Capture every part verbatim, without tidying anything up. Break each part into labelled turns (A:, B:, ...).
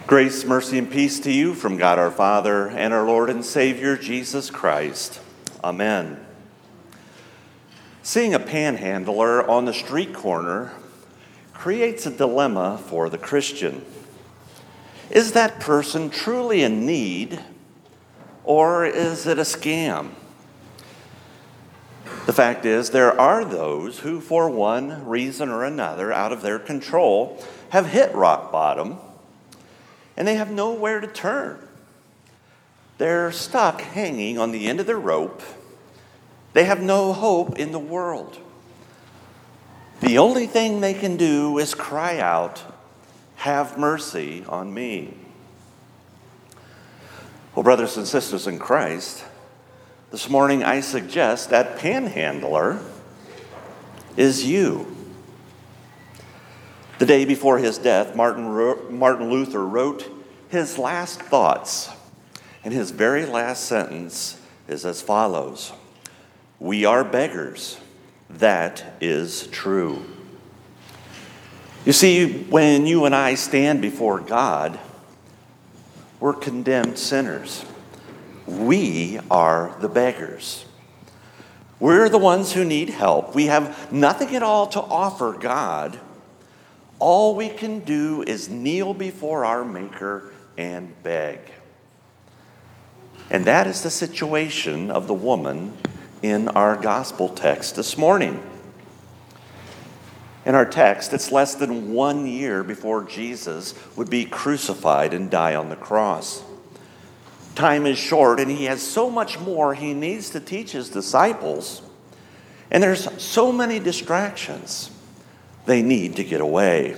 A: Grace, mercy, and peace to you from God our Father and our Lord and Savior, Jesus Christ. Amen. Seeing a panhandler on the street corner creates a dilemma for the Christian. Is that person truly in need, or is it a scam? The fact is, there are those who, for one reason or another, out of their control, have hit rock bottom, and they have nowhere to turn. They're stuck hanging on the end of their rope. They have no hope in the world. The only thing they can do is cry out, "Have mercy on me." Well, brothers and sisters in Christ, this morning I suggest that panhandler is you. The day before his death, Martin, Martin Luther wrote his last thoughts, and his very last sentence is as follows: "We are beggars. That is true." You see, when you and I stand before God, we're condemned sinners. We are the beggars. We're the ones who need help. We have nothing at all to offer God. All we can do is kneel before our Maker and beg. And that is the situation of the woman in our gospel text this morning. In our text, it's less than one year before Jesus would be crucified and die on the cross. Time is short, and he has so much more he needs to teach his disciples. And there's so many distractions. They need to get away.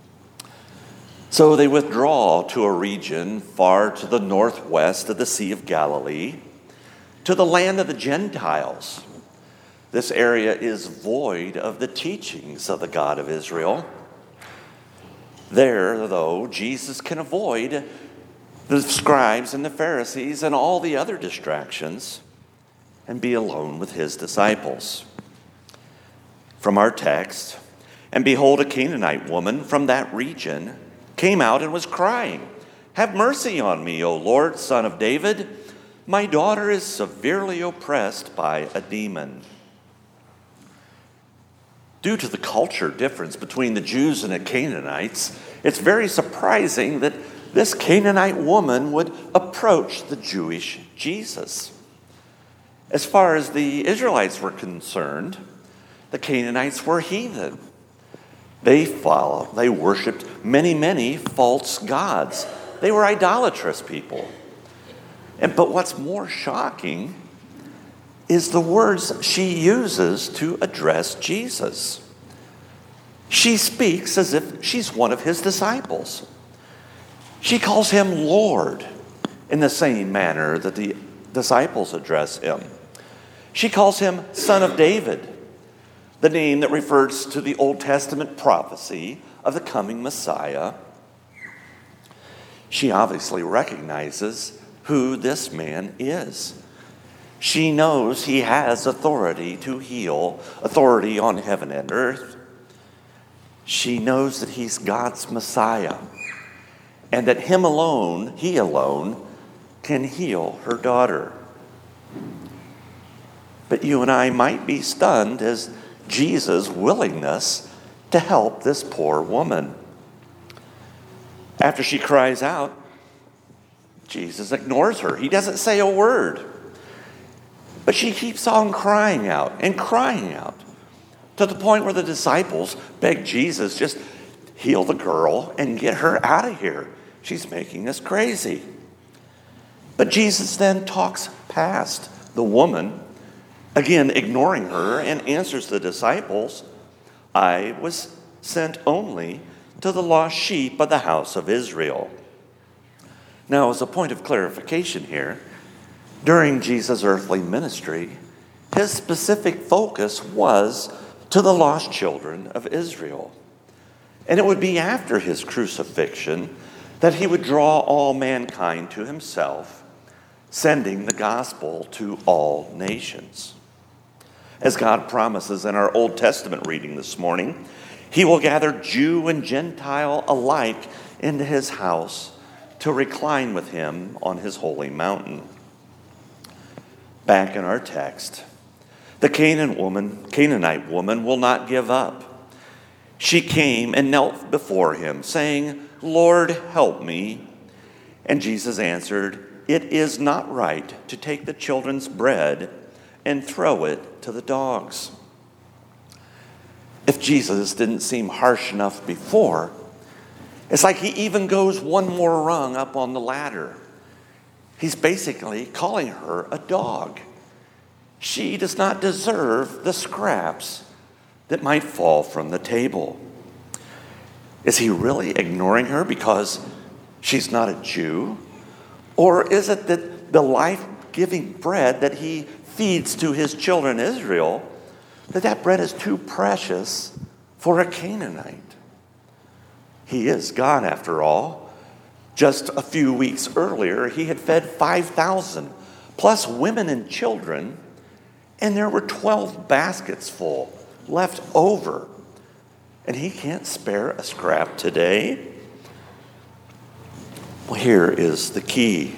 A: So they withdraw to a region far to the northwest of the Sea of Galilee, to the land of the Gentiles. This area is void of the teachings of the God of Israel. There, though, Jesus can avoid the scribes and the Pharisees and all the other distractions and be alone with his disciples. From our text, "And behold, a Canaanite woman from that region came out and was crying, 'Have mercy on me, O Lord, Son of David. My daughter is severely oppressed by a demon.'" Due to the culture difference between the Jews and the Canaanites, it's very surprising that this Canaanite woman would approach the Jewish Jesus. As far as the Israelites were concerned, the Canaanites were heathen. They followed, they worshiped many, many false gods. They were idolatrous people. And but what's more shocking is the words she uses to address Jesus. She speaks as if she's one of his disciples. She calls him Lord in the same manner that the disciples address him. She calls him Son of David, the name that refers to the Old Testament prophecy of the coming Messiah. She obviously recognizes who this man is. She knows he has authority to heal, authority on heaven and earth. She knows that he's God's Messiah, and that him alone, he alone, can heal her daughter. But you and I might be stunned as Jesus' willingness to help this poor woman. After she cries out, Jesus ignores her. He doesn't say a word. But she keeps on crying out and crying out to the point where the disciples beg Jesus, just heal the girl and get her out of here. She's making us crazy. But Jesus then talks past the woman, again ignoring her, and answers the disciples, "I was sent only to the lost sheep of the house of Israel." Now, as a point of clarification here, during Jesus' earthly ministry, his specific focus was to the lost children of Israel. And it would be after his crucifixion that he would draw all mankind to himself, sending the gospel to all nations. As God promises in our Old Testament reading this morning, he will gather Jew and Gentile alike into his house to recline with him on his holy mountain. Back in our text, the Canaan woman, Canaanite woman will not give up. She came and knelt before him, saying, "Lord, help me." And Jesus answered, "It is not right to take the children's bread and throw it to the dogs." If Jesus didn't seem harsh enough before, it's like he even goes one more rung up on the ladder. He's basically calling her a dog. She does not deserve the scraps that might fall from the table. Is he really ignoring her because she's not a Jew? Or is it that the life-giving bread that he feeds to his children Israel, that that bread is too precious for a Canaanite? He is God after all. Just a few weeks earlier, he had fed five thousand, plus women and children, and there were twelve baskets full left over. And he can't spare a scrap today? Well, here is the key.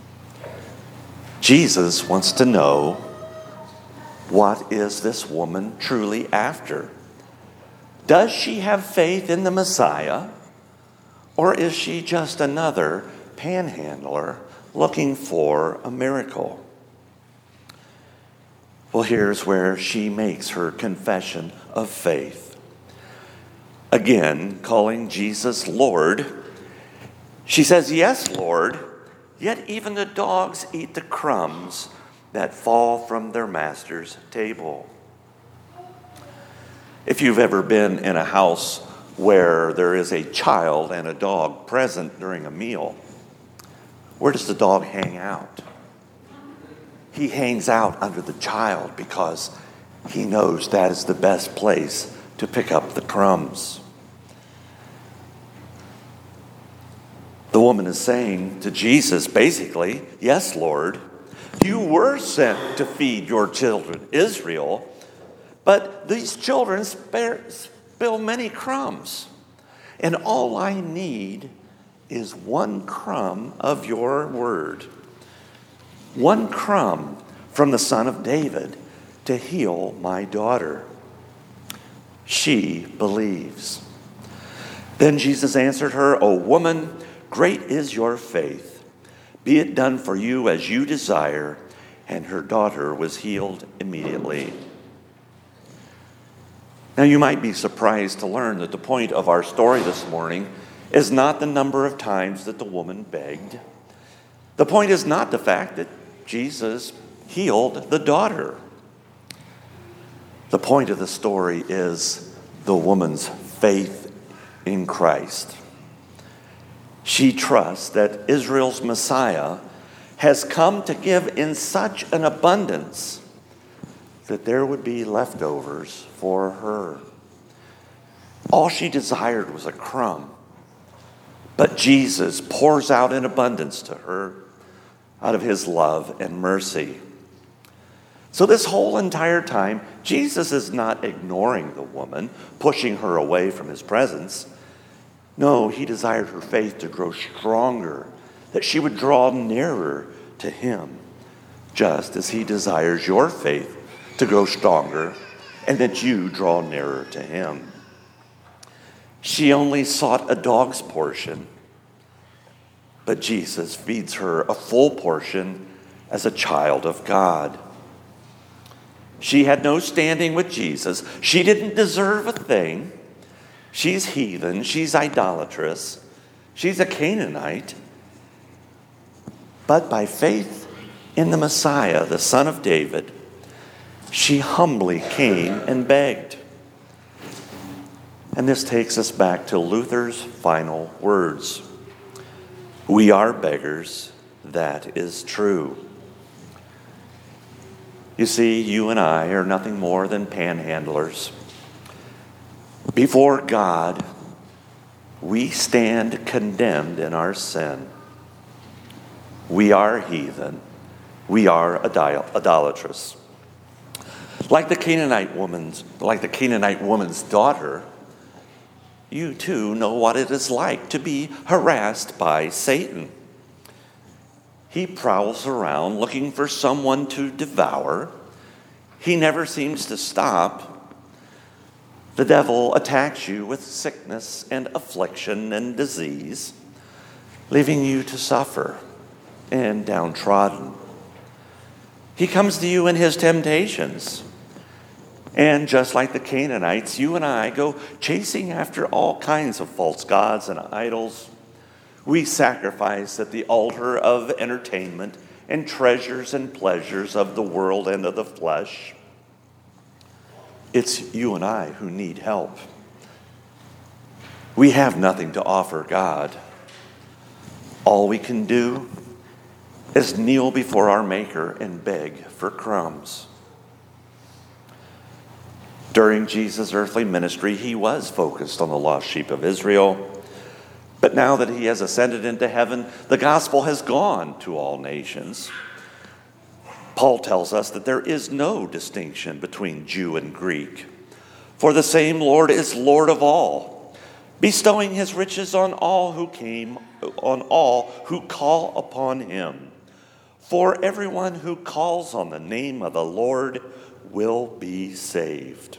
A: Jesus wants to know, what is this woman truly after? Does she have faith in the Messiah, or is she just another panhandler looking for a miracle? Well, here's where she makes her confession of faith. Again, calling Jesus Lord, she says, "Yes, Lord, yet even the dogs eat the crumbs that fall from their master's table." If you've ever been in a house where there is a child and a dog present during a meal, where does the dog hang out? He hangs out under the child because he knows that is the best place to pick up the crumbs. The woman is saying to Jesus, basically, "Yes, Lord, you were sent to feed your children, Israel, but these children spare, spill many crumbs. And all I need is one crumb of your word, one crumb from the Son of David to heal my daughter." She believes. Then Jesus answered her, "O woman, great is your faith. Be it done for you as you desire." And her daughter was healed immediately. Now, you might be surprised to learn that the point of our story this morning is not the number of times that the woman begged. The point is not the fact that Jesus healed the daughter. The point of the story is the woman's faith in Christ. She trusts that Israel's Messiah has come to give in such an abundance that there would be leftovers for her. All she desired was a crumb, but Jesus pours out in abundance to her out of his love and mercy. So this whole entire time, Jesus is not ignoring the woman, pushing her away from his presence. No, he desired her faith to grow stronger, that she would draw nearer to him, just as he desires your faith to grow stronger and that you draw nearer to him. She only sought a dog's portion, but Jesus feeds her a full portion as a child of God. She had no standing with Jesus. She didn't deserve a thing. She's heathen. She's idolatrous. She's a Canaanite. But by faith in the Messiah, the Son of David, she humbly came and begged. And this takes us back to Luther's final words. "We are beggars, that is true." You see, you and I are nothing more than panhandlers. Before God, we stand condemned in our sin. We are heathen. We are idolatrous. Like the Canaanite woman's, like the Canaanite woman's daughter, you too know what it is like to be harassed by Satan. He prowls around looking for someone to devour. He never seems to stop. The devil attacks you with sickness and affliction and disease, leaving you to suffer and downtrodden. He comes to you in his temptations. And just like the Canaanites, you and I go chasing after all kinds of false gods and idols. We sacrifice at the altar of entertainment and treasures and pleasures of the world and of the flesh. It's you and I who need help. We have nothing to offer God. All we can do is kneel before our Maker and beg for crumbs. During Jesus' earthly ministry, he was focused on the lost sheep of Israel. But now that he has ascended into heaven, the gospel has gone to all nations. Paul tells us that there is no distinction between Jew and Greek, for the same Lord is Lord of all, bestowing his riches on all who came, on all who call upon him. For everyone who calls on the name of the Lord will be saved.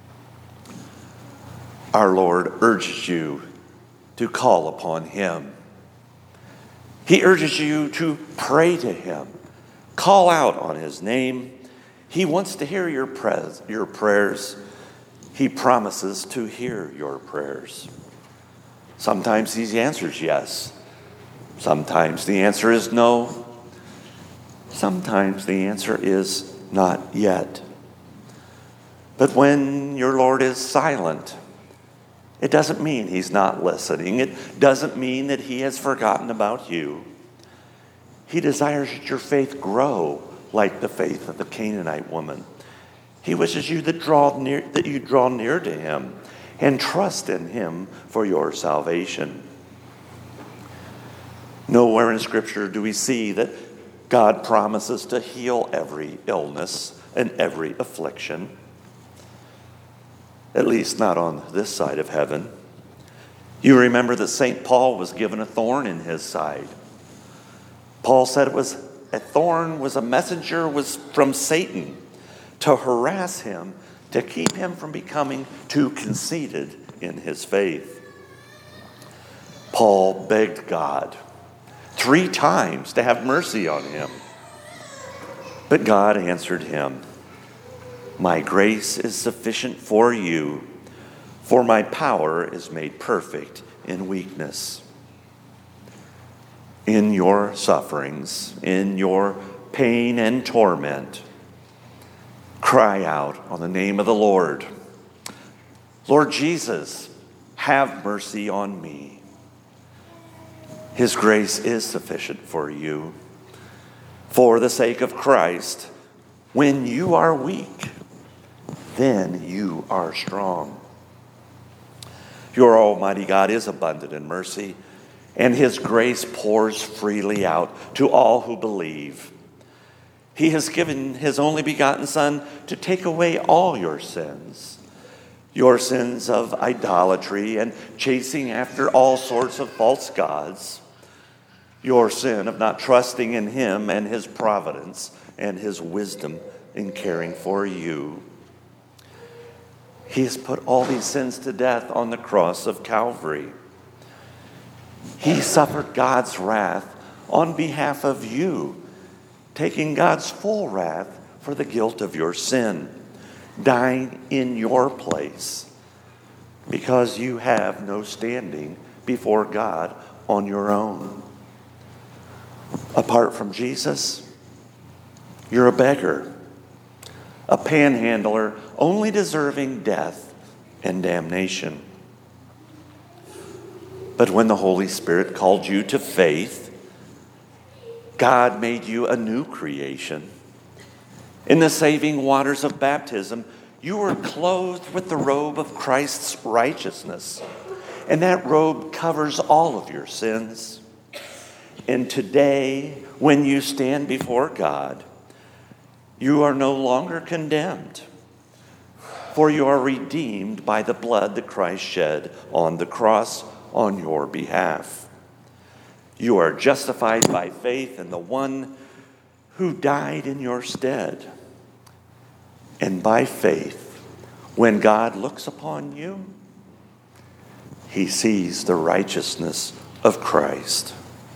A: Our Lord urges you to call upon him. He urges you to pray to him. Call out on his name. He wants to hear your prayers. Your prayers. He promises to hear your prayers. Sometimes he answers yes. Sometimes the answer is no. Sometimes the answer is not yet. But when your Lord is silent, it doesn't mean he's not listening. It doesn't mean that he has forgotten about you. He desires that your faith grow like the faith of the Canaanite woman. He wishes you that, draw near, that you draw near to him and trust in him for your salvation. Nowhere in Scripture do we see that God promises to heal every illness and every affliction. At least not on this side of heaven. You remember that Saint Paul was given a thorn in his side. Paul said it was a thorn was a messenger was from Satan to harass him, to keep him from becoming too conceited in his faith. Paul begged God three times to have mercy on him. But God answered him, "My grace is sufficient for you, for my power is made perfect in weakness." In your sufferings, in your pain and torment, cry out on the name of the Lord. Lord Jesus, have mercy on me. His grace is sufficient for you. For the sake of Christ, when you are weak, then you are strong. Your Almighty God is abundant in mercy, and his grace pours freely out to all who believe. He has given his only begotten Son to take away all your sins, your sins of idolatry and chasing after all sorts of false gods, your sin of not trusting in him and his providence and his wisdom in caring for you. He has put all these sins to death on the cross of Calvary. He suffered God's wrath on behalf of you, taking God's full wrath for the guilt of your sin, dying in your place, because you have no standing before God on your own. Apart from Jesus, you're a beggar, a panhandler, only deserving death and damnation. But when the Holy Spirit called you to faith, God made you a new creation. In the saving waters of baptism, you were clothed with the robe of Christ's righteousness, and that robe covers all of your sins. And today, when you stand before God, you are no longer condemned, for you are redeemed by the blood that Christ shed on the cross on your behalf. You are justified by faith in the one who died in your stead. And by faith, when God looks upon you, he sees the righteousness of Christ.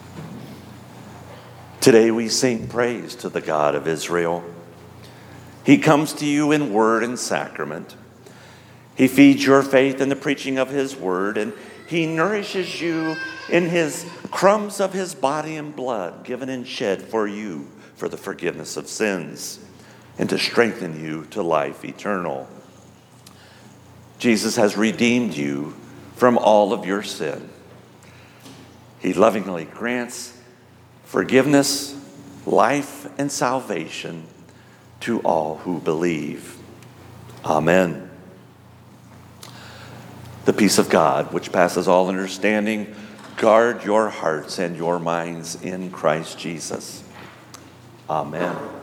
A: Today we sing praise to the God of Israel. He comes to you in word and sacrament. He feeds your faith in the preaching of his word, and he nourishes you in his crumbs of his body and blood, given and shed for you for the forgiveness of sins, and to strengthen you to life eternal. Jesus has redeemed you from all of your sin. He lovingly grants forgiveness, life, and salvation to all who believe. Amen. The peace of God, which passes all understanding, guard your hearts and your minds in Christ Jesus. Amen.